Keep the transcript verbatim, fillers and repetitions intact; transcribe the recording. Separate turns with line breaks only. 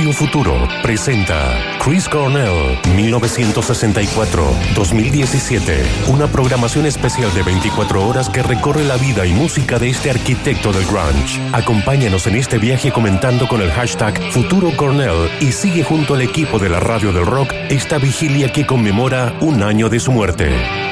Radio Futuro presenta Chris Cornell, mil novecientos sesenta y cuatro a dos mil diecisiete. Una programación especial de veinticuatro horas que recorre la vida y música de este arquitecto del grunge. Acompáñanos en este viaje comentando con el hashtag Futuro Cornell y sigue junto al equipo de la Radio del Rock esta vigilia que conmemora un año de su muerte.